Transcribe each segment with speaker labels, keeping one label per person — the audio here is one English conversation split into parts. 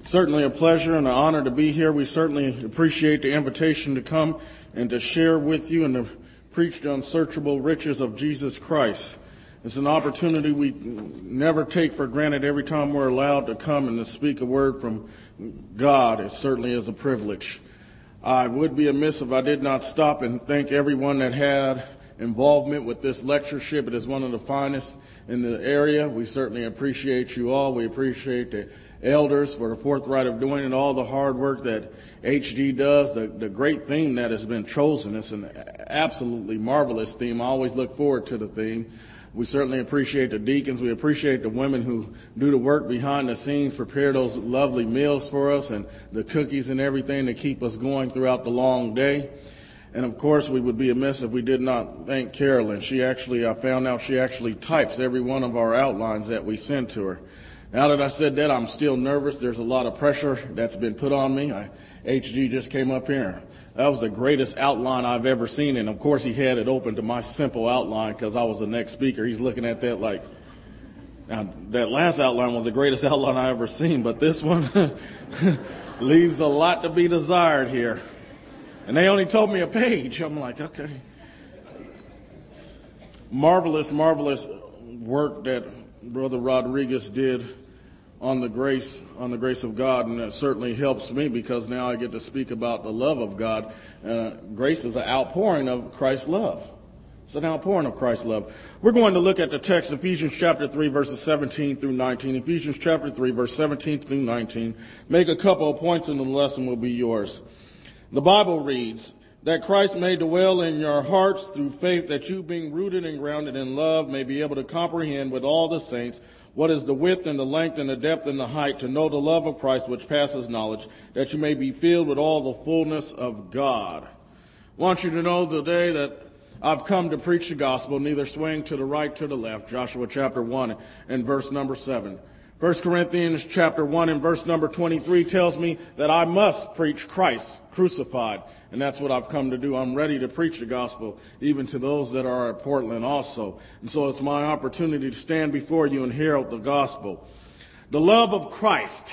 Speaker 1: Certainly a pleasure and an honor to be here. We certainly appreciate the invitation to come and to share with you and to preach the unsearchable riches of Jesus Christ. It's an opportunity we never take for granted every time we're allowed to come and to speak a word from God. It certainly is a privilege. I would be amiss if I did not stop and thank everyone that had involvement with this lectureship. It is one of the finest in the area. We certainly appreciate you all. We appreciate the elders for the forthright of doing it, all the hard work that HD does, the great theme that has been chosen. It's an absolutely marvelous theme. I always look forward to the theme. We certainly appreciate the deacons. We appreciate the women who do the work behind the scenes, prepare those lovely meals for us, and the cookies and everything to keep us going throughout the long day. And of course, we would be amiss if we did not thank Carolyn. I found out she actually types every one of our outlines that we send to her. Now that I said that, I'm still nervous. There's a lot of pressure that's been put on me. HG just came up here. That was the greatest outline I've ever seen. And of course, he had it open to my simple outline because I was the next speaker. He's looking at that like, now that last outline was the greatest outline I ever seen, but this one leaves a lot to be desired here. And they only told me a page. I'm like, okay. Marvelous work that Brother Rodriguez did on the grace of God, and that certainly helps me because now I get to speak about the love of God. Grace is an outpouring of Christ's love. It's an outpouring of Christ's love. We're going to look at the text, Ephesians chapter 3, verses 17 through 19. Ephesians chapter 3, verse 17 through 19. Make a couple of points and the lesson will be yours. The Bible reads, that Christ may dwell in your hearts through faith, that you, being rooted and grounded in love, may be able to comprehend with all the saints what is the width and the length and the depth and the height, to know the love of Christ which passes knowledge, that you may be filled with all the fullness of God. I want you to know today that I've come to preach the gospel, neither swaying to the right, to the left. Joshua chapter 1 and verse number 7. 1 Corinthians chapter 1 and verse number 23 tells me that I must preach Christ crucified. And that's what I've come to do. I'm ready to preach the gospel, even to those that are at Portland also. And so it's my opportunity to stand before you and herald the gospel. The love of Christ.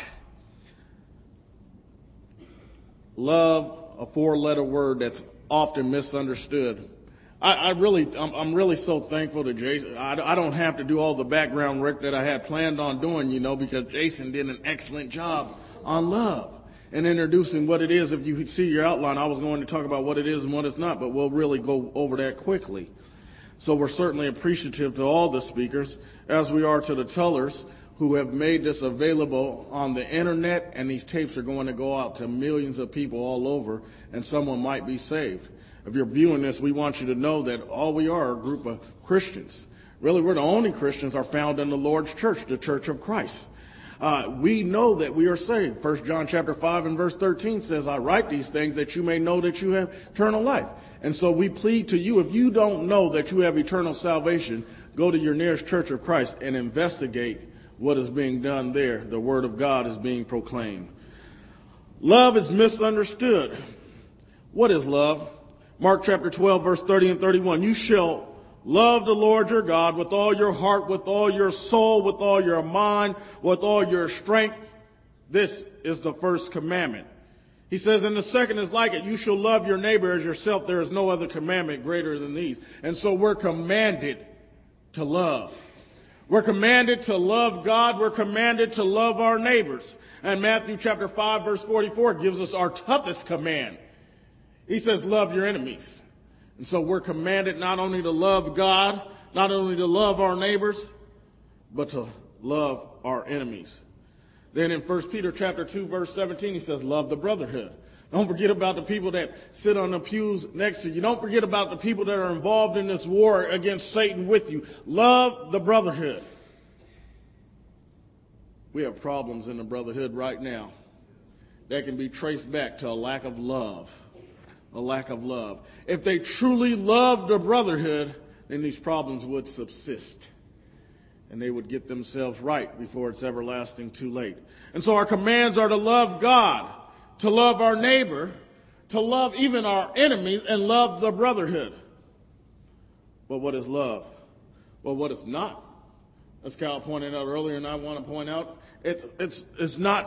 Speaker 1: Love, a four-letter word that's often misunderstood. I'm really so thankful to Jason. I don't have to do all the background work that I had planned on doing, because Jason did an excellent job on love and introducing what it is. If you see your outline, I was going to talk about what it is and what it's not, but we'll really go over that quickly. So we're certainly appreciative to all the speakers, as we are to the tellers who have made this available on the internet, and these tapes are going to go out to millions of people all over, and someone might be saved. If you're viewing this, we want you to know that all we are a group of Christians. Really, we're the only Christians are found in the Lord's church, the Church of Christ. We know that we are saved. 1 John chapter 5 and verse 13 says, I write these things that you may know that you have eternal life. And so we plead to you, if you don't know that you have eternal salvation, go to your nearest Church of Christ and investigate what is being done there. The Word of God is being proclaimed. Love is misunderstood. What is love? Mark chapter 12, verse 30 and 31. You shall love the Lord your God with all your heart, with all your soul, with all your mind, with all your strength. This is the first commandment. He says, and the second is like it. You shall love your neighbor as yourself. There is no other commandment greater than these. And so we're commanded to love. We're commanded to love God. We're commanded to love our neighbors. And Matthew chapter 5, verse 44 gives us our toughest command. He says, love your enemies. And so we're commanded not only to love God, not only to love our neighbors, but to love our enemies. Then in 1 Peter chapter 2, verse 17, he says, love the brotherhood. Don't forget about the people that sit on the pews next to you. Don't forget about the people that are involved in this war against Satan with you. Love the brotherhood. We have problems in the brotherhood right now that can be traced back to a lack of love. A lack of love. If they truly loved the brotherhood, then these problems would subsist. And they would get themselves right before it's everlasting too late. And so our commands are to love God, to love our neighbor, to love even our enemies, and love the brotherhood. But what is love? Well, what it's not. As Kyle pointed out earlier, and I want to point out, it's not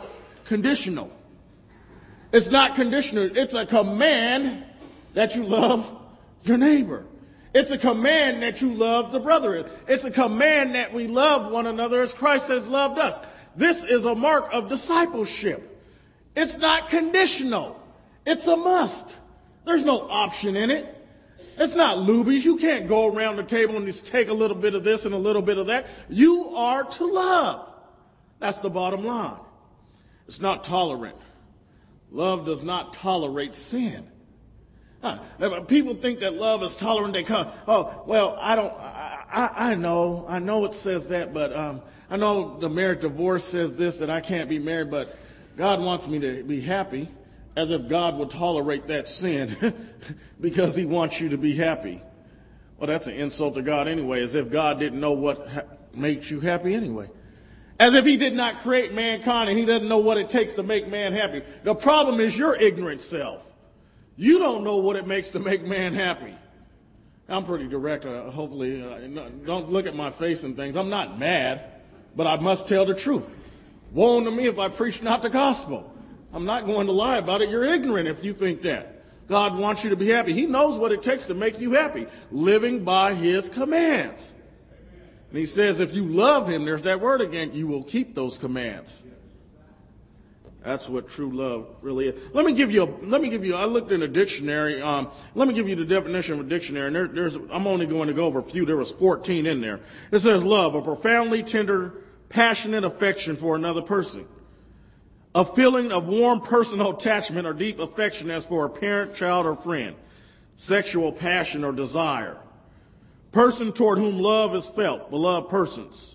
Speaker 1: conditional. It's not conditional. It's a command that you love your neighbor. It's a command that you love the brother. It's a command that we love one another as Christ has loved us. This is a mark of discipleship. It's not conditional. It's a must. There's no option in it. It's not Luby's. You can't go around the table and just take a little bit of this and a little bit of that. You are to love. That's the bottom line. It's not tolerant. Love does not tolerate sin. People think that love is tolerant. They come, oh, well, I know it says that, but I know the marriage divorce says this, that I can't be married, but God wants me to be happy, as if God would tolerate that sin because he wants you to be happy. Well, that's an insult to God anyway, as if God didn't know what makes you happy anyway. As if he did not create mankind and he doesn't know what it takes to make man happy. The problem is your ignorant self. You don't know what it makes to make man happy. I'm pretty direct, hopefully. Don't look at my face and things. I'm not mad, but I must tell the truth. Woe unto me if I preach not the gospel. I'm not going to lie about it. You're ignorant if you think that. God wants you to be happy. He knows what it takes to make you happy. Living by his commands. And he says if you love him, there's that word again, you will keep those commands. That's what true love really is. Let me give you, I looked in a dictionary, let me give you the definition of a dictionary, and I'm only going to go over a few, there was 14 in there. It says love, a profoundly tender, passionate affection for another person. A feeling of warm personal attachment or deep affection as for a parent, child, or friend. Sexual passion or desire. Person toward whom love is felt, beloved persons.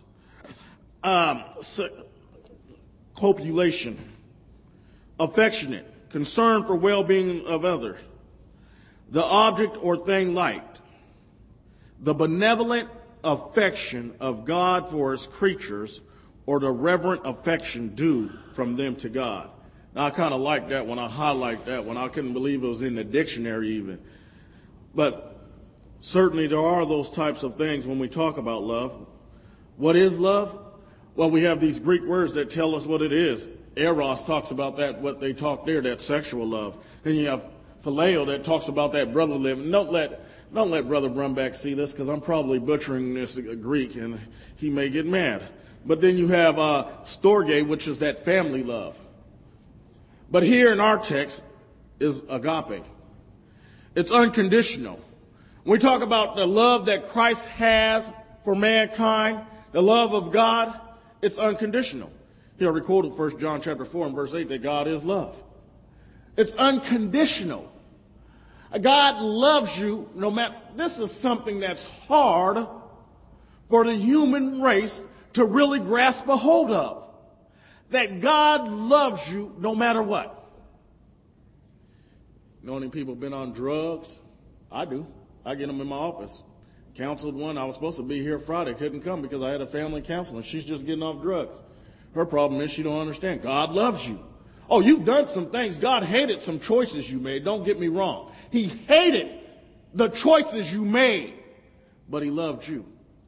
Speaker 1: Copulation. Affectionate, concern for well-being of others. The object or thing liked. The benevolent affection of God for his creatures, or the reverent affection due from them to God. Now, I kind of like that one. I highlight that one. I couldn't believe it was in the dictionary even. But certainly there are those types of things when we talk about love. What is love? Well, we have these Greek words that tell us what it is. Eros talks about that, what they talk there, that sexual love. And you have phileo that talks about that brotherly love. Don't let Brother Brumback see this, because I'm probably butchering this Greek and he may get mad. But then you have storge, which is that family love. But here in our text is agape. It's unconditional. When we talk about the love that Christ has for mankind, the love of God, it's unconditional. Here I recorded 1 John chapter 4 and verse 8 that God is love. It's unconditional. God loves you no matter. This is something that's hard for the human race to really grasp a hold of. That God loves you no matter what. Know any people been on drugs? I do. I get them in my office. Counseled one. I was supposed to be here Friday. Couldn't come because I had a family counseling. She's just getting off drugs. Her problem is she don't understand. God loves you. Oh, you've done some things. God hated some choices you made. Don't get me wrong. He hated the choices you made, but he loved you.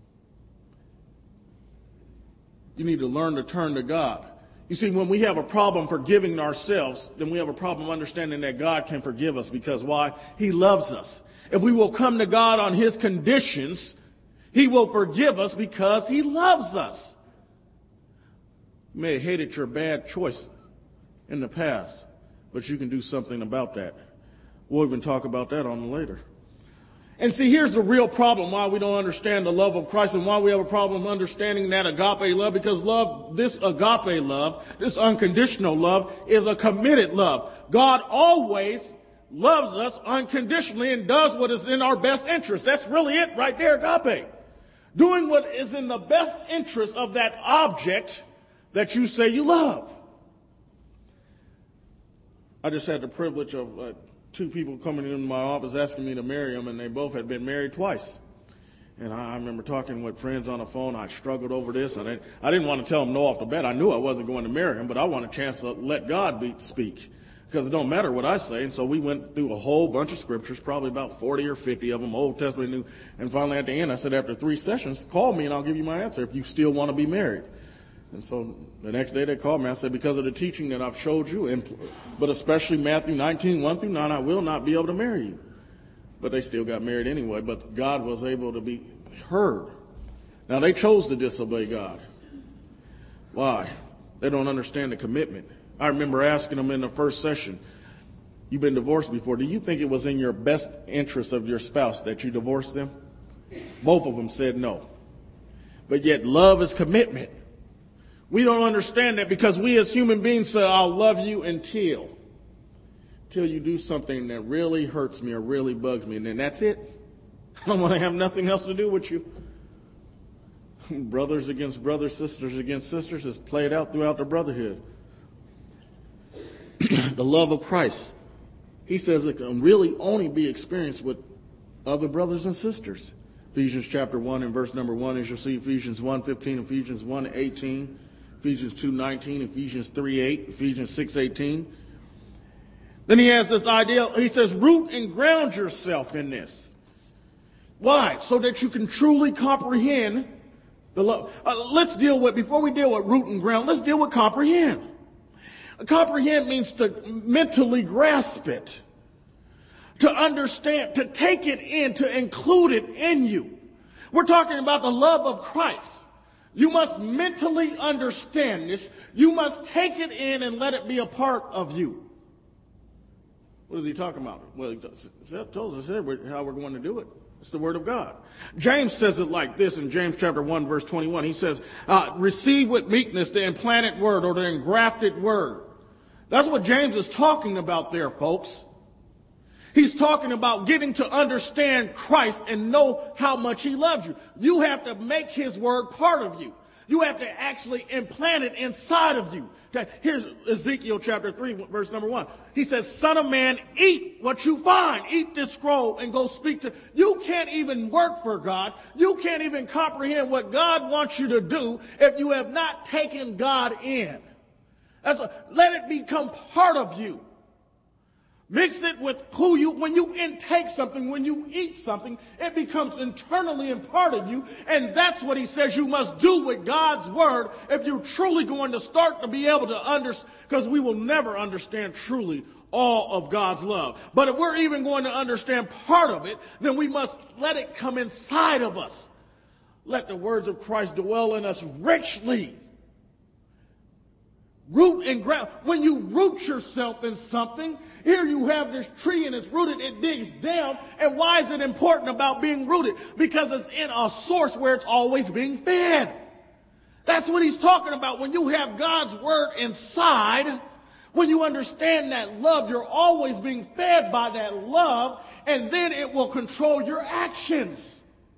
Speaker 1: You need to learn to turn to God. You see, when we have a problem forgiving ourselves, then we have a problem understanding that God can forgive us. Because why? He loves us. If we will come to God on his conditions, he will forgive us because he loves us. You may have hated your bad choices in the past, but you can do something about that. We'll even talk about that on later. And see, here's the real problem why we don't understand the love of Christ and why we have a problem understanding that agape love, because love, this agape love, this unconditional love, is a committed love. God always loves us unconditionally and does what is in our best interest. That's really it right there, agape. Doing what is in the best interest of that object that you say you love. I just had the privilege of two people coming into my office asking me to marry them, and they both had been married twice. And I remember talking with friends on the phone. I struggled over this. And I didn't want to tell them no off the bat. I knew I wasn't going to marry him, but I wanted a chance to let God speak. Because it don't matter what I say. And so we went through a whole bunch of scriptures, probably about 40 or 50 of them, Old Testament, New. And finally at the end, I said, after 3 sessions, call me and I'll give you my answer if you still want to be married. And so the next day they called me. I said, because of the teaching that I've showed you, but especially Matthew 19, 1 through 9, I will not be able to marry you. But they still got married anyway. But God was able to be heard. Now they chose to disobey God. Why? They don't understand the commitment. I remember asking them in the first session, you've been divorced before. Do you think it was in your best interest of your spouse that you divorced them? Both of them said no. But yet love is commitment. We don't understand that because we as human beings say, I'll love you until you do something that really hurts me or really bugs me. And then that's it. I don't want to have nothing else to do with you. Brothers against brothers, sisters against sisters is played out throughout the brotherhood. The love of Christ. He says it can really only be experienced with other brothers and sisters. Ephesians chapter 1 and verse number 1, as you'll see, Ephesians 1:15, Ephesians 1:18, Ephesians 2:19, Ephesians 3:8, Ephesians 6:18. Then he has this idea, he says, root and ground yourself in this. Why? So that you can truly comprehend the love. Let's deal with, before we deal with root and ground, let's deal with comprehend. Comprehend means to mentally grasp it, to understand, to take it in, to include it in you. We're talking about the love of Christ. You must mentally understand this. You must take it in and let it be a part of you. What is he talking about? Well, he tells us here how we're going to do it. It's the Word of God. James says it like this in James chapter 1, verse 21. He says, receive with meekness the implanted word or the engrafted word. That's what James is talking about there, folks. He's talking about getting to understand Christ and know how much he loves you. You have to make his word part of you. You have to actually implant it inside of you. Okay, here's Ezekiel chapter 3, verse number 1. He says, Son of man, eat what you find. Eat this scroll and go speak to... You can't even work for God. You can't even comprehend what God wants you to do if you have not taken God in. Let it become part of you. Mix it with when you intake something, when you eat something, it becomes internally a part of you. And that's what he says you must do with God's word if you're truly going to start to be able to understand, because we will never understand truly all of God's love. But if we're even going to understand part of it, then we must let it come inside of us. Let the words of Christ dwell in us richly. Root and ground. When you root yourself in something, here you have this tree and it's rooted, it digs down. And why is it important about being rooted? Because it's in a source where it's always being fed. That's what he's talking about. When you have God's word inside, when you understand that love, you're always being fed by that love, and then it will control your actions.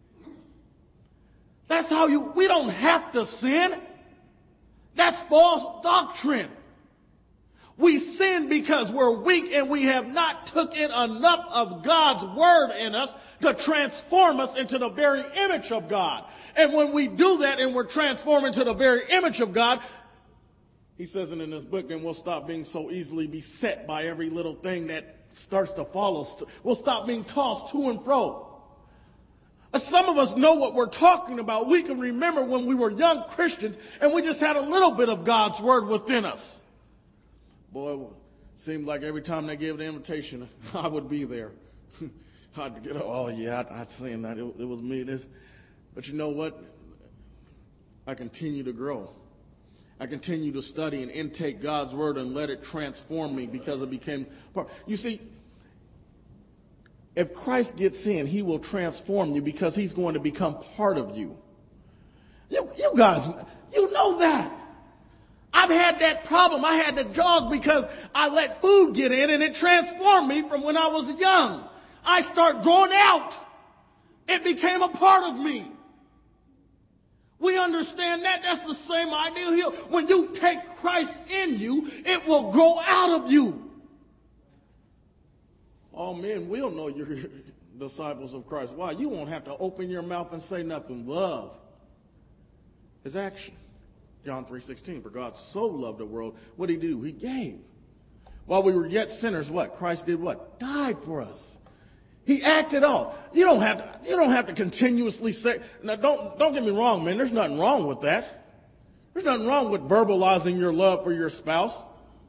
Speaker 1: That's how we don't have to sin. That's false doctrine. We sin because we're weak and we have not took in enough of God's word in us to transform us into the very image of God. And when we do that and we're transformed into the very image of God, he says it in this book, then we'll stop being so easily beset by every little thing that starts to follow. We'll stop being tossed to and fro. Some of us know what we're talking about. We can remember when we were young Christians and we just had a little bit of God's word within us. Boy, it seemed like every time they gave the invitation, I would be there. I'd get, oh yeah, I'd seen that. It was me. But you know what? I continue to grow. I continue to study and intake God's word and let it transform me because it became part. You see, if Christ gets in, he will transform you because he's going to become part of you. You guys, you know that. I've had that problem. I had to jog because I let food get in and it transformed me from when I was young. I start growing out. It became a part of me. We understand that. That's the same idea here. When you take Christ in you, it will grow out of you. All men will know you're disciples of Christ. Why? You won't have to open your mouth and say nothing. Love is action. John 3:16, for God so loved the world, what did he do? He gave. While we were yet sinners, what? Christ did what? Died for us. He acted out. You don't have to continuously say, now don't get me wrong, man, there's nothing wrong with that. There's nothing wrong with verbalizing your love for your spouse,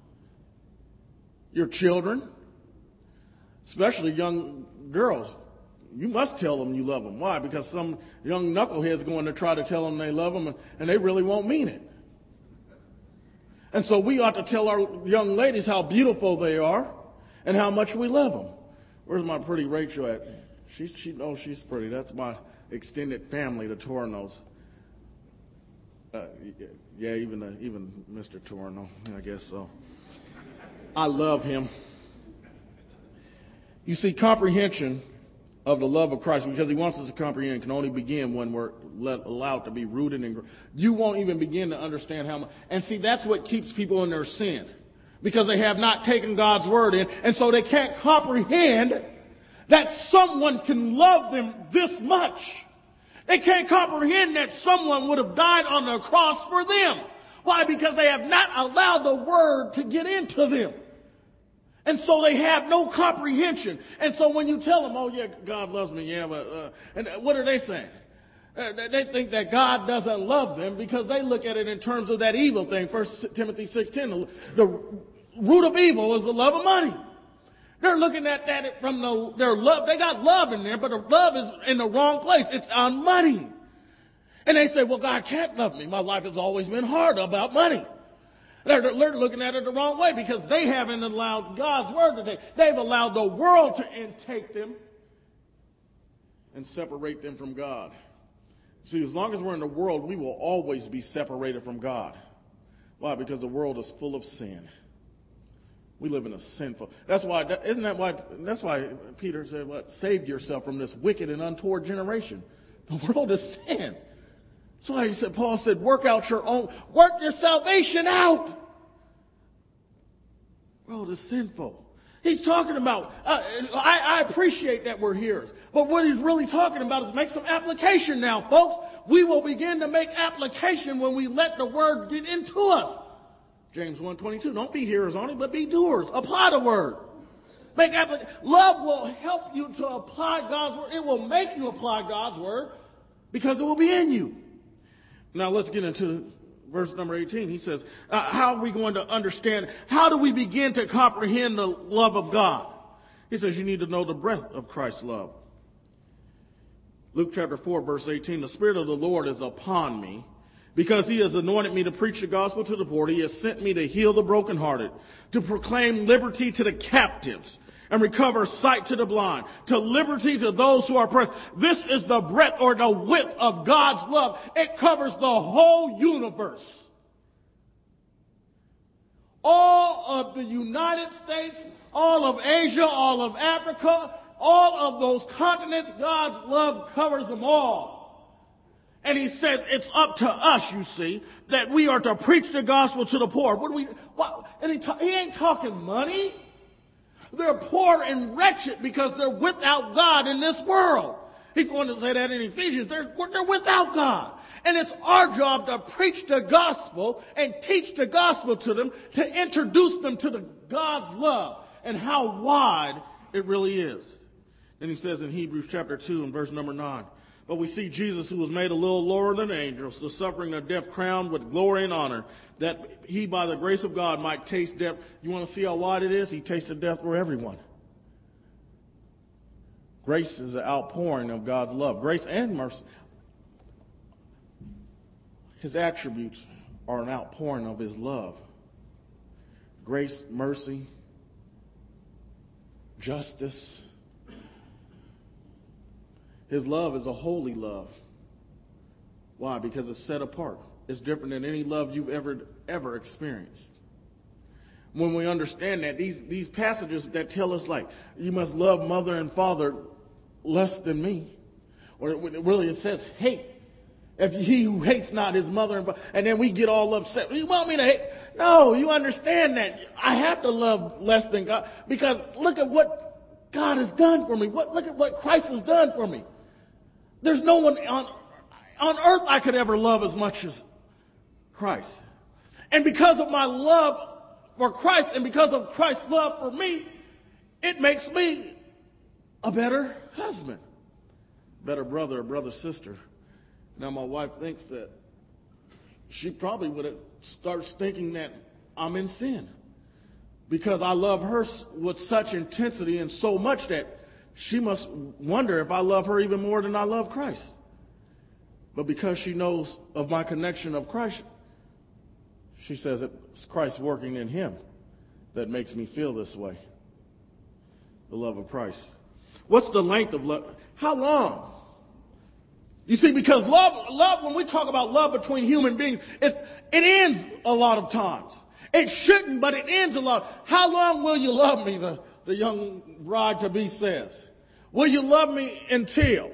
Speaker 1: your children, especially young girls. You must tell them you love them. Why? Because some young knucklehead's going to try to tell them they love them, and they really won't mean it. And so we ought to tell our young ladies how beautiful they are and how much we love them. Where's my pretty Rachel at? She's pretty. That's my extended family, the Tornos. Yeah, even Mr. Torno, I guess so. I love him. You see, comprehension of the love of Christ, because he wants us to comprehend, can only begin when we're allowed to be rooted in. You won't even begin to understand how much. And see, that's what keeps people in their sin, because they have not taken God's word in, and so they can't comprehend that someone can love them this much. They can't comprehend that someone would have died on the cross for them. Why? Because they have not allowed the word to get into them. And so they have no comprehension. And so when you tell them, oh yeah, God loves me, yeah, but, and what are they saying? They think that God doesn't love them because they look at it in terms of that evil thing. 1 Timothy 6:10, the root of evil is the love of money. They're looking at that from their love. They got love in there, but the love is in the wrong place. It's on money. And they say, well, God can't love me. My life has always been hard about money. They're looking at it the wrong way because they haven't allowed God's word to take. They've allowed the world to intake them and separate them from God. See, as long as we're in the world, we will always be separated from God. Why? Because the world is full of sin. We live in a sinful. That's why Peter said, "What? Save yourself from this wicked and untoward generation." The world is sin. That's why Paul said, work your salvation out. The world is sinful. He's talking about, I appreciate that we're hearers, but what he's really talking about is make some application now, folks. We will begin to make application when we let the word get into us. James 1:22, don't be hearers only, but be doers. Apply the word. Love will help you to apply God's word. It will make you apply God's word because it will be in you. Now let's get into verse number 18. He says, how are we going to understand? How do we begin to comprehend the love of God? He says you need to know the breadth of Christ's love. Luke chapter 4, verse 18, the Spirit of the Lord is upon me, because he has anointed me to preach the gospel to the poor. He has sent me to heal the brokenhearted, to proclaim liberty to the captives, and recover sight to the blind, to liberty to those who are oppressed. This is the breadth or the width of God's love. It covers the whole universe. All of the United States, all of Asia, all of Africa, all of those continents, God's love covers them all. And he says it's up to us, you see, that we are to preach the gospel to the poor. And he ain't talking money. They're poor and wretched because they're without God in this world. He's going to say that in Ephesians. They're without God. And it's our job to preach the gospel and teach the gospel to them, to introduce them to the God's love and how wide it really is. Then he says in Hebrews chapter 2 and verse number 9, but we see Jesus, who was made a little lower than angels, the suffering of death, crowned with glory and honor, that he, by the grace of God, might taste death. You want to see how wide it is? He tasted death for everyone. Grace is an outpouring of God's love. Grace and mercy. His attributes are an outpouring of his love. Grace, mercy, justice. His love is a holy love. Why? Because it's set apart. It's different than any love you've ever experienced. When we understand that, these passages that tell us, like, you must love mother and father less than me. Or really it says hate. If he who hates not his mother and father, and then we get all upset. You want me to hate? No, you understand that I have to love less than God. Because look at what God has done for me. Look at what Christ has done for me. There's no one on earth I could ever love as much as Christ. And because of my love for Christ and because of Christ's love for me, it makes me a better husband, better brother, sister. Now my wife thinks that she probably would have started thinking that I'm in sin. Because I love her with such intensity and so much that she must wonder if I love her even more than I love Christ. But because she knows of my connection of Christ, she says it's Christ working in him that makes me feel this way. The love of Christ. What's the length of love? How long? You see, because love, when we talk about love between human beings, it ends a lot of times. It shouldn't, but it ends a lot. How long will you love me, the young bride-to-be says. Will you love me until?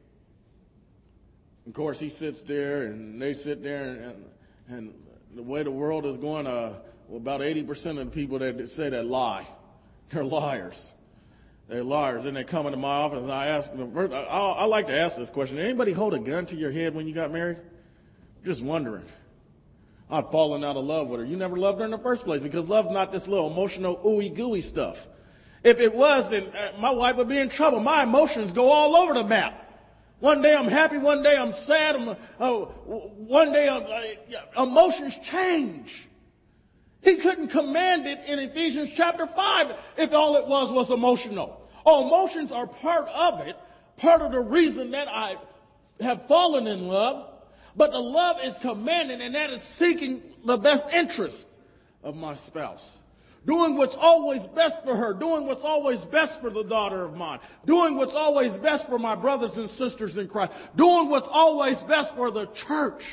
Speaker 1: Of course, he sits there and they sit there and the way the world is going, about 80% of the people that say that lie. They're liars. They're liars. And they come into my office and I ask them, I like to ask this question. Did anybody hold a gun to your head when you got married? Just wondering. I'd fallen out of love with her. You never loved her in the first place because love's not this little emotional ooey gooey stuff. If it was, then my wife would be in trouble. My emotions go all over the map. One day I'm happy, one day I'm sad, one day emotions change. He couldn't command it in Ephesians chapter 5 if all it was emotional. Oh, emotions are part of it, part of the reason that I have fallen in love. But the love is commanded, and that is seeking the best interest of my spouse. Doing what's always best for her. Doing what's always best for the daughter of mine. Doing what's always best for my brothers and sisters in Christ. Doing what's always best for the church.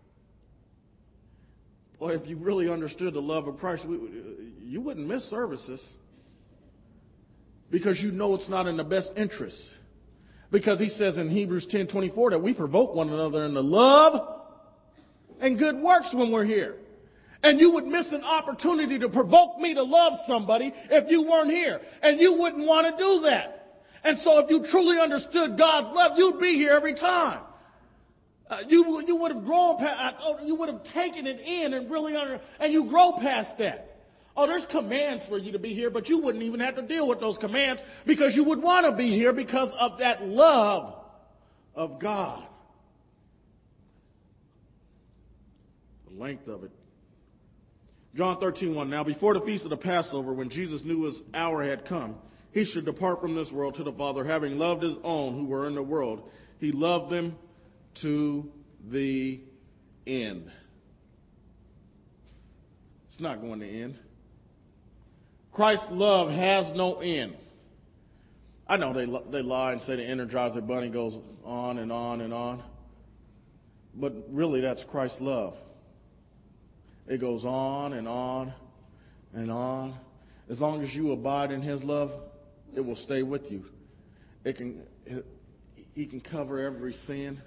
Speaker 1: Boy, if you really understood the love of Christ, you wouldn't miss services. Because you know it's not in the best interest. Because he says in Hebrews 10:24 that we provoke one another in the love and good works when we're here. And you would miss an opportunity to provoke me to love somebody if you weren't here. And you wouldn't want to do that. And so if you truly understood God's love, you'd be here every time. You would have grown past, you would have taken it in and really and you grow past that. Oh, there's commands for you to be here, but you wouldn't even have to deal with those commands because you would want to be here because of that love of God. The length of it. John 13:1. Now before the feast of the Passover, when Jesus knew his hour had come, he should depart from this world to the Father, having loved his own who were in the world. He loved them to the end. It's not going to end. Christ's love has no end. I know they lie and say the Energizer Bunny goes on and on and on. But really that's Christ's love. It goes on and on and on. As long as you abide in his love, it will stay with you. He can cover every sin.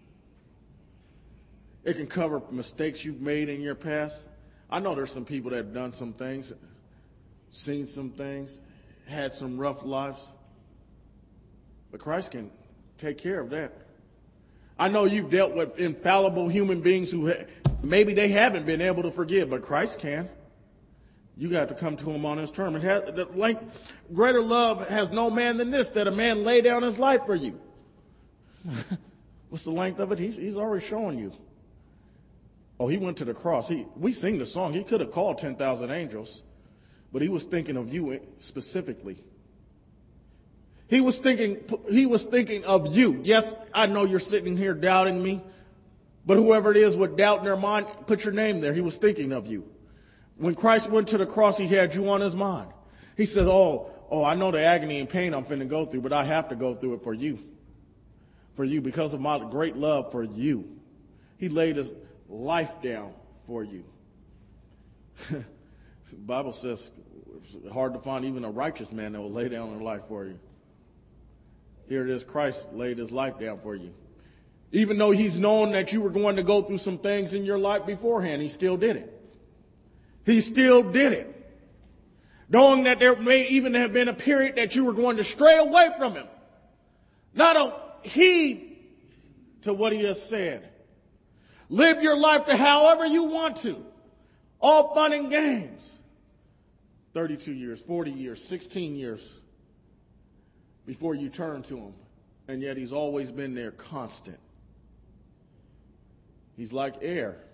Speaker 1: It can cover mistakes you've made in your past. I know there's some people that have done some things, seen some things, had some rough lives. But Christ can take care of that. I know you've dealt with infallible human beings who maybe they haven't been able to forgive, but Christ can. You got to come to him on his term. Greater love has no man than this, that a man lay down his life for you. What's the length of it? He's already showing you. Oh, he went to the cross. We sing the song. He could have called 10,000 angels, but he was thinking of you specifically. He was thinking of you. Yes, I know you're sitting here doubting me, but whoever it is with doubt in their mind, put your name there. He was thinking of you. When Christ went to the cross, he had you on his mind. He said, oh, I know the agony and pain I'm finna go through, but I have to go through it for you. For you, because of my great love for you. He laid his life down for you. The Bible says it's hard to find even a righteous man that will lay down their life for you. Here it is, Christ laid his life down for you. Even though he's known that you were going to go through some things in your life beforehand, he still did it. He still did it. Knowing that there may even have been a period that you were going to stray away from him. Not a heed to what he has said. Live your life to however you want to. All fun and games. 32 years, 40 years, 16 years before you turn to him. And yet he's always been there constant. He's like air.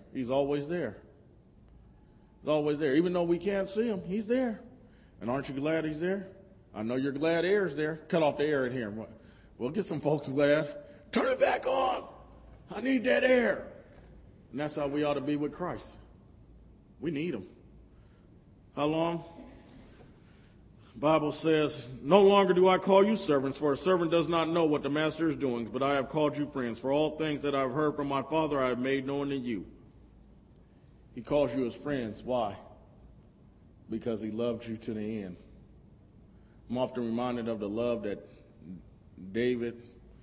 Speaker 1: He's always there. He's always there. Even though we can't see him, he's there. And aren't you glad he's there? I know you're glad air's there. Cut off the air in here. We'll get some folks glad. Turn it back on. I need that air. And that's how we ought to be with Christ. We need him. How long? The Bible says, no longer do I call you servants, for a servant does not know what the master is doing, but I have called you friends. For all things that I've heard from my Father I have made known to you. He calls you his friends. Why? Because he loved you to the end. I'm often reminded of the love that David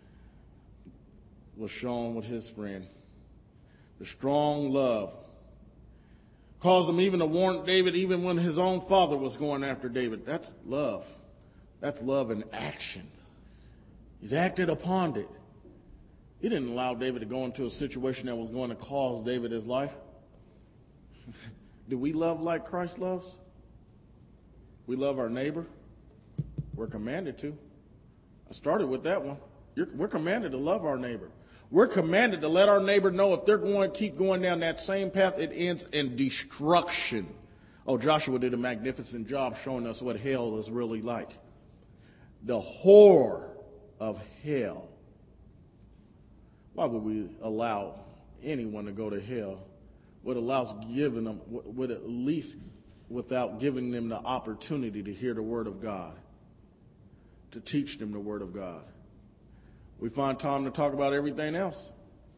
Speaker 1: was shown with his friend. The strong love caused him even to warn David even when his own father was going after David. That's love. That's love in action. He's acted upon it. He didn't allow David to go into a situation that was going to cause David his life. Do we love like Christ loves? We love our neighbor. We're commanded to. I started with that one. We're commanded to love our neighbor. We're commanded to let our neighbor know if they're going to keep going down that same path, it ends in destruction. Oh, Joshua did a magnificent job showing us what hell is really like. The horror of hell. Why would we allow anyone to go to hell? What allows giving them, would at least without giving them the opportunity to hear the Word of God, to teach them the Word of God. We find time to talk about everything else.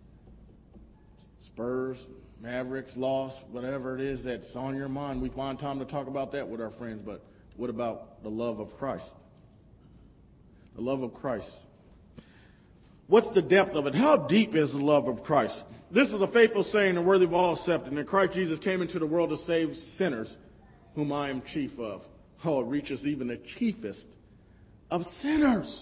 Speaker 1: Spurs, Mavericks, loss, whatever it is that's on your mind. We find time to talk about that with our friends. But what about the love of Christ? The love of Christ. What's the depth of it? How deep is the love of Christ? This is a faithful saying and worthy of all acceptance, that Christ Jesus came into the world to save sinners, whom I am chief of. Oh, it reaches even the chiefest of sinners.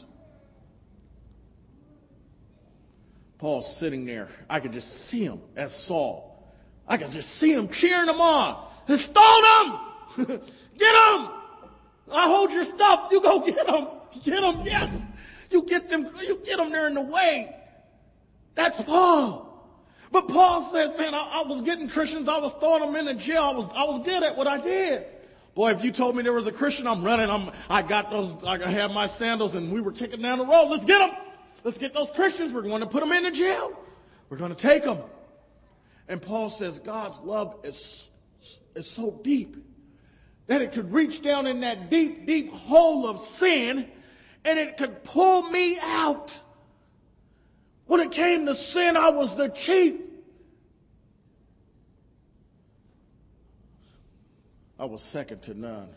Speaker 1: Paul's sitting there. I could just see him as Saul. I could just see him cheering them on. Stone him! Get him! I hold your stuff. You go get him. Get him, yes. You get them there in the way. That's Paul. But Paul says, man, I was getting Christians. I was throwing them into jail. I was good at what I did. Boy, if you told me there was a Christian, I'm running. I had my sandals and we were kicking down the road. Let's get them. Let's get those Christians. We're going to put them into jail. We're going to take them. And Paul says God's love is so deep that it could reach down in that deep, deep hole of sin and it could pull me out. When it came to sin, I was the chief. I was second to none.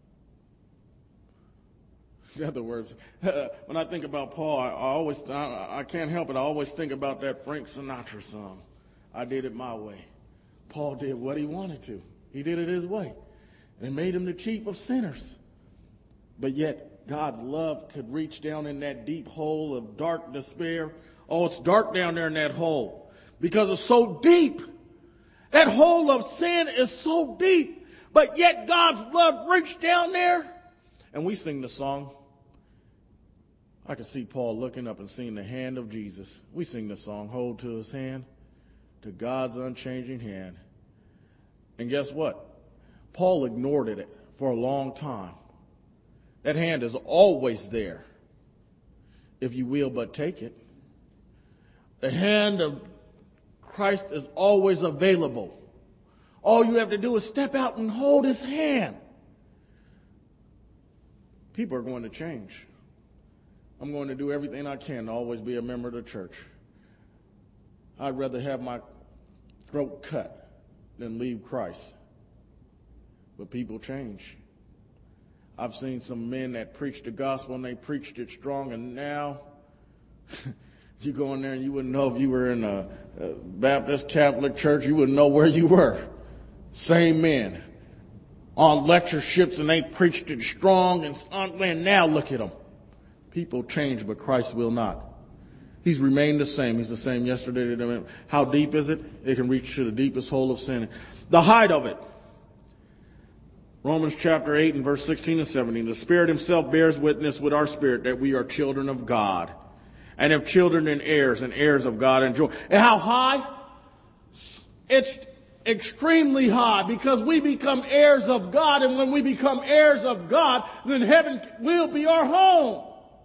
Speaker 1: In other words, when I think about Paul, I can't help it. I always think about that Frank Sinatra song. I did it my way. Paul did what he wanted to. He did it his way. And it made him the chief of sinners. But yet, God's love could reach down in that deep hole of dark despair. Oh, it's dark down there in that hole because it's so deep. That hole of sin is so deep. But yet God's love reached down there. And we sing the song. I could see Paul looking up and seeing the hand of Jesus. We sing the song, hold to his hand, to God's unchanging hand. And guess what? Paul ignored it for a long time. That hand is always there, if you will but take it. The hand of Christ is always available. All you have to do is step out and hold his hand. People are going to change. I'm going to do everything I can to always be a member of the church. I'd rather have my throat cut than leave Christ. But people change. I've seen some men that preached the gospel and they preached it strong, and now you go in there and you wouldn't know if you were in a Baptist Catholic church. You wouldn't know where you were. Same men on lectureships, and they preached it strong, and now look at them. People change, but Christ will not. He's remained the same. He's the same yesterday, today. How deep is it? It can reach to the deepest hole of sin. The height of it. Romans chapter 8 and verse 16 and 17. The Spirit himself bears witness with our spirit that we are children of God. And if children, then heirs, and heirs of God and joy. And how high? It's extremely high because we become heirs of God, and when we become heirs of God, then heaven will be our home.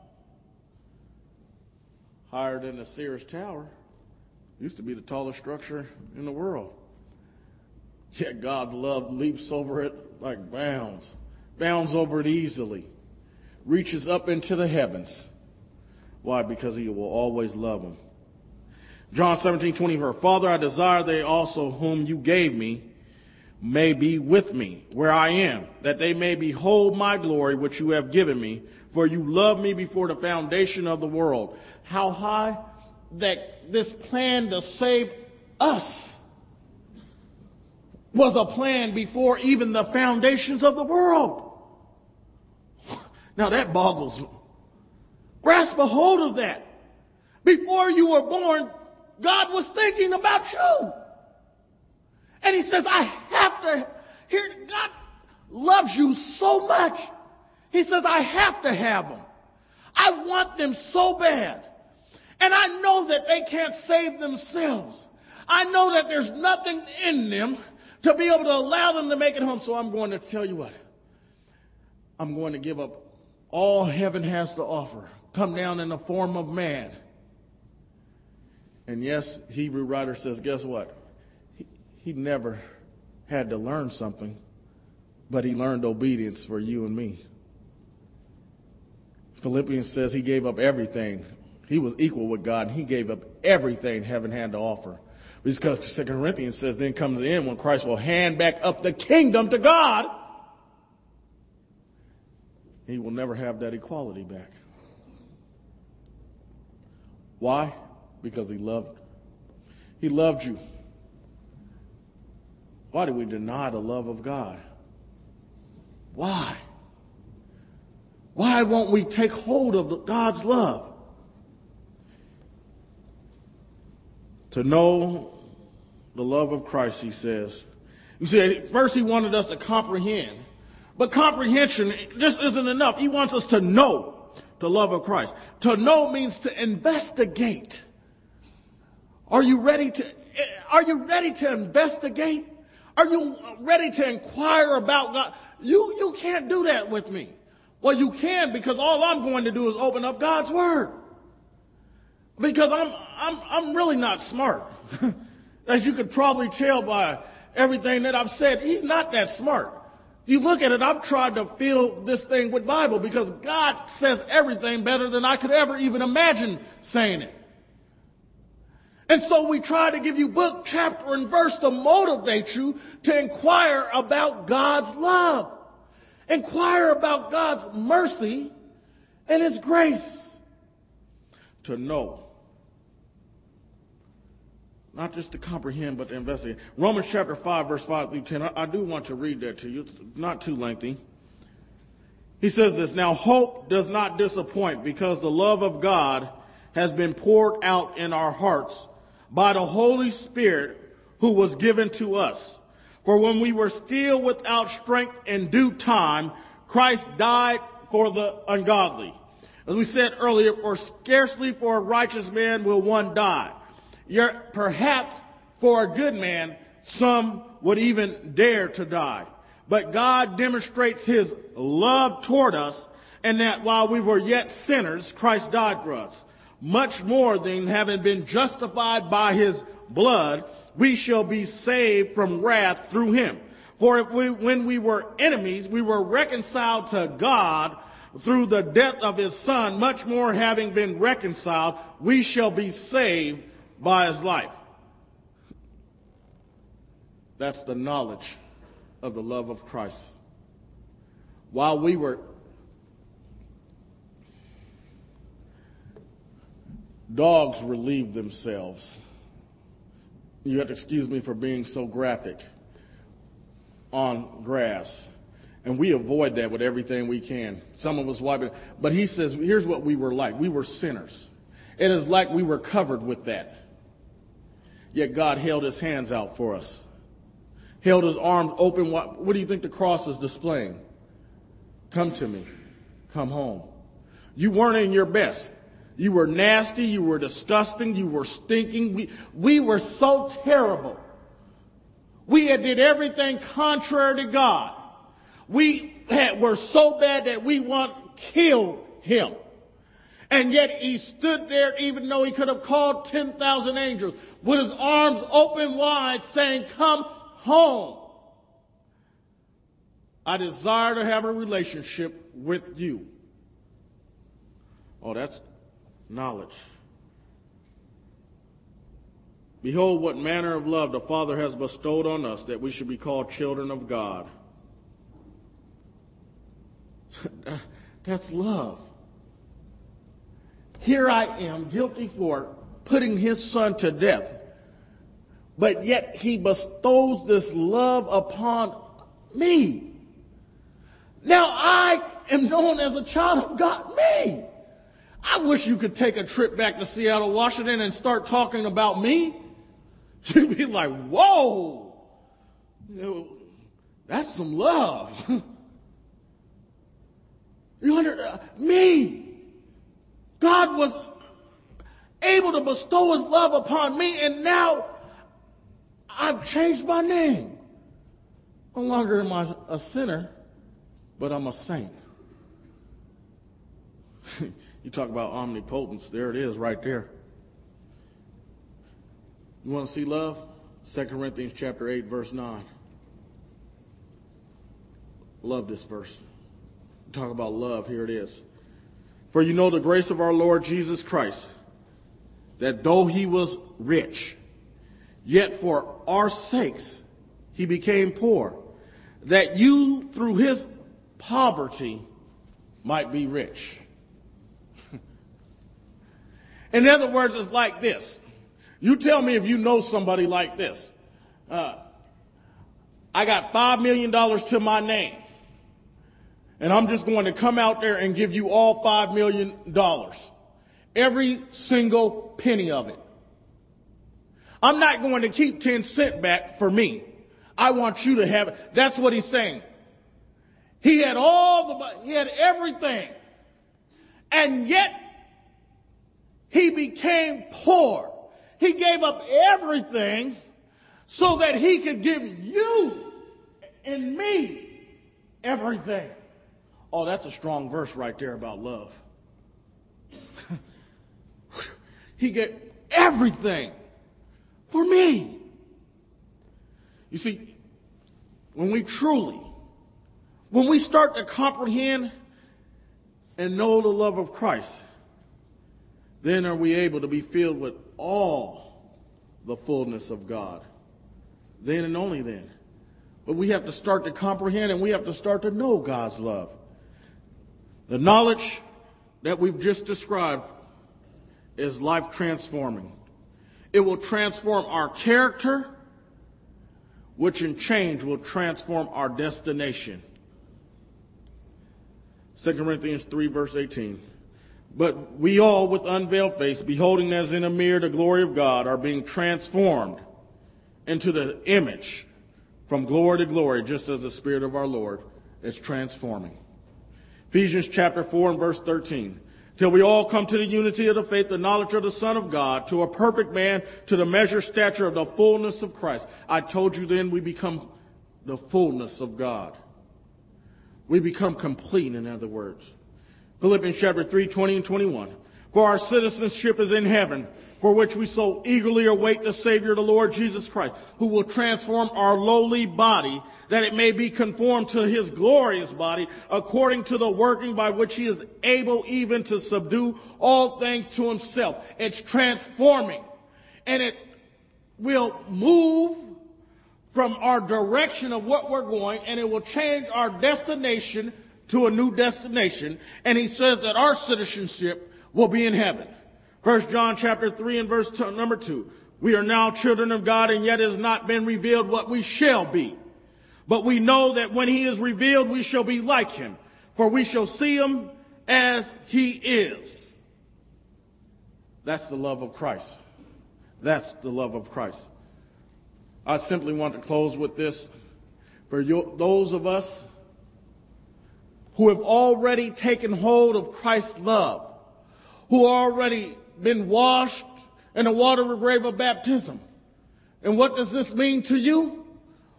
Speaker 1: Higher than the Sears Tower. Used to be the tallest structure in the world. Yet God's love leaps over it like bounds. Bounds over it easily. Reaches up into the heavens. Why? Because he will always love them. John 17:24. Father, I desire they also whom you gave me may be with me where I am, that they may behold my glory which you have given me, for you loved me before the foundation of the world. How high? That this plan to save us was a plan before even the foundations of the world. Now that boggles me. Grasp a hold of that. Before you were born, God was thinking about you. And he says, I have to, here, God loves you so much. He says, I have to have them. I want them so bad. And I know that they can't save themselves. I know that there's nothing in them to be able to allow them to make it home. So I'm going to tell you what. I'm going to give up all heaven has to offer. Come down in the form of man. And yes, Hebrew writer says, guess what? He never had to learn something, but he learned obedience for you and me. Philippians says he gave up everything. He was equal with God, and he gave up everything heaven had to offer. Because 2 Corinthians says, then comes the end when Christ will hand back up the kingdom to God. He will never have that equality back. Why? Because he loved you. Why do we deny the love of God? Why? Why won't we take hold of God's love? To know the love of Christ, he says. You see, first he wanted us to comprehend. But comprehension just isn't enough. He wants us to know the love of Christ. To know means to investigate. Are you ready to investigate? Are you ready to inquire about God? You can't do that with me. Well, you can, because all I'm going to do is open up God's Word. Because I'm really not smart. As you could probably tell by everything that I've said, he's not that smart. If you look at it, I've tried to fill this thing with Bible because God says everything better than I could ever even imagine saying it. And so we try to give you book, chapter, and verse to motivate you to inquire about God's love. Inquire about God's mercy and His grace. To know. Not just to comprehend, but to investigate. Romans chapter 5, verse 5 through 10. I do want to read that to you. It's not too lengthy. He says this, now hope does not disappoint because the love of God has been poured out in our hearts by the Holy Spirit who was given to us. For when we were still without strength in due time, Christ died for the ungodly. As we said earlier, for scarcely for a righteous man will one die. Yet perhaps for a good man, some would even dare to die. But God demonstrates His love toward us, and that while we were yet sinners, Christ died for us. Much more than having been justified by His blood, we shall be saved from wrath through Him. For if when we were enemies, we were reconciled to God through the death of His Son, much more having been reconciled, we shall be saved by His life. That's the knowledge of the love of Christ. While we were dogs relieve themselves. You have to excuse me for being so graphic. On grass. And we avoid that with everything we can. Some of us wipe it. But he says, here's what we were like. We were sinners. It is like we were covered with that. Yet God held His hands out for us. Held His arms open. What do you think the cross is displaying? Come to me. Come home. You weren't in your best. You were nasty. You were disgusting. You were stinking. We were so terrible. We had did everything contrary to God. Were so bad that we killed him. And yet he stood there, even though he could have called 10,000 angels, with his arms open wide, saying, "Come home. I desire to have a relationship with you." Oh, that's knowledge. Behold, what manner of love the Father has bestowed on us, that we should be called children of God. That's love. Here I am, guilty for putting his son to death, but yet he bestows this love upon me. Now I am known as a child of God. Me. I wish you could take a trip back to Seattle, Washington, and start talking about me. You'd be like, whoa, that's some love. Me. God was able to bestow his love upon me, and now I've changed my name. No longer am I a sinner, but I'm a saint. You talk about omnipotence, there it is right there. You want to see love? 2 Corinthians chapter 8, verse 9. Love this verse. Talk about love, here it is. For you know the grace of our Lord Jesus Christ, that though he was rich, yet for our sakes he became poor, that you through his poverty might be rich. In other words, it's like this. You tell me if you know somebody like this. I got $5 million to my name, and I'm just going to come out there and give you all $5 million. Every single penny of it. I'm not going to keep 10 cents back for me. I want you to have it. That's what he's saying. He had he had everything. And yet, he became poor. He gave up everything so that he could give you and me everything. Oh, that's a strong verse right there about love. He gave everything for me. You see, when we start to comprehend and know the love of Christ, then are we able to be filled with all the fullness of God. Then and only then. But we have to start to comprehend, and we have to start to know God's love. The knowledge that we've just described is life transforming. It will transform our character, which in change will transform our destination. 2 Corinthians 3 verse 18. But we all with unveiled face, beholding as in a mirror the glory of God, are being transformed into the image from glory to glory, just as the Spirit of our Lord is transforming. Ephesians chapter 4 and verse 13. Till we all come to the unity of the faith, the knowledge of the Son of God, to a perfect man, to the measure stature of the fullness of Christ. I told you then we become the fullness of God. We become complete, in other words. Philippians chapter 3, 20 and 21. For our citizenship is in heaven, for which we so eagerly await the Savior, the Lord Jesus Christ, who will transform our lowly body, that it may be conformed to his glorious body, according to the working by which he is able even to subdue all things to himself. It's transforming. And it will move from our direction of what we're going, and it will change our destination to a new destination. And he says that our citizenship will be in heaven. 1 John chapter 3 and verse number 2. We are now children of God, and yet it has not been revealed what we shall be. But we know that when he is revealed, we shall be like him, for we shall see him as he is. That's the love of Christ. That's the love of Christ. I simply want to close with this. For those of us who have already taken hold of Christ's love, who already been washed in the water of grave of baptism. And what does this mean to you?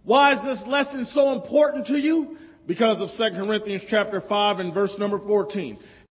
Speaker 1: Why is this lesson so important to you? Because of 2 Corinthians chapter 5 and verse number 14.